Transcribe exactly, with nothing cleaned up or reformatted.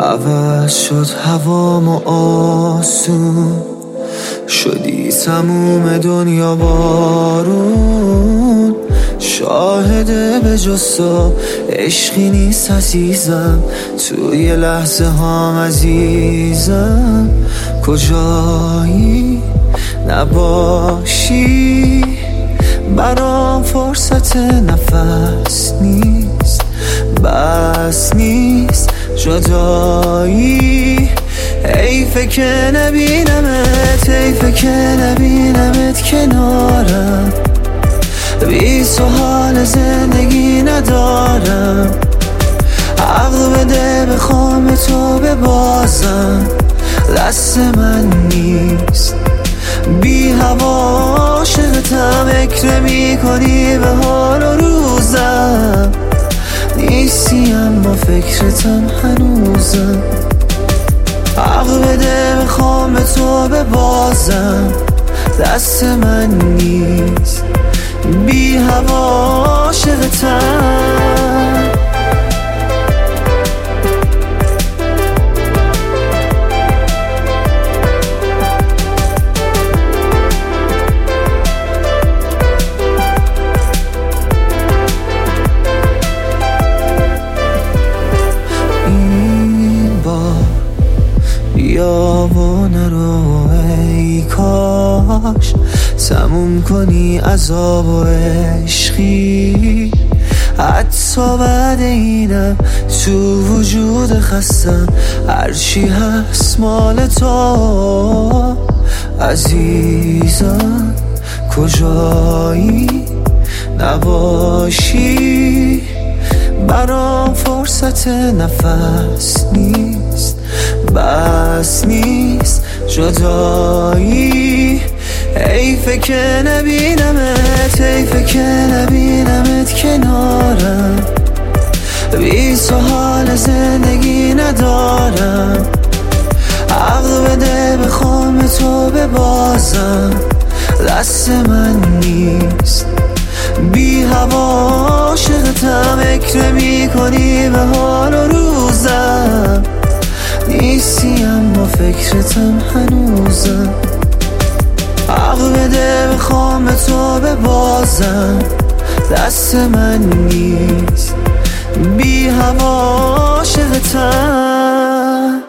عوض شد هوام و آسون، شدی تموم دنیا بارون. شاهده به جز تو عشقی نیست عزیزم، توی لحظه هام عزیزم. کجایی نباشی برام فرصت نفس نیست، بس نیست جدایی. حیفه که نبینمت، حیفه که نبینمت کنارم، بی تو حال زندگی ندارم. عقل بده بخوام تو ببازم، دست من نیست. بی هوا عاشقتم، فکر میکنی به حال و روزم. نیستی اما فکرتم هنوزم. عقل بده بخوام تو ببازم، دست من نیست. بی هوا عاشقتم. بیا و نرو ای کاش تموم کنی عذاب و عشقی. حتی بعد اینم تو وجود خستم، هرچی هست مال تو عزیزم. کجایی نباشی برام فرصت نفس نیست، بس نیست جدایی. حیفه که نبینمت، حیفه که نبینمت کنارم، بی تو حال زندگی ندارم. عقل بده بخوام تو ببازم، دست من نیست. بی هوا عاشقتم، فکر میکنی به حال و روزم. نیستی اما فکرتم هنوزم. عقل بده بخوام تو ببازم، دست من نیست. بی هوا عاشقتم.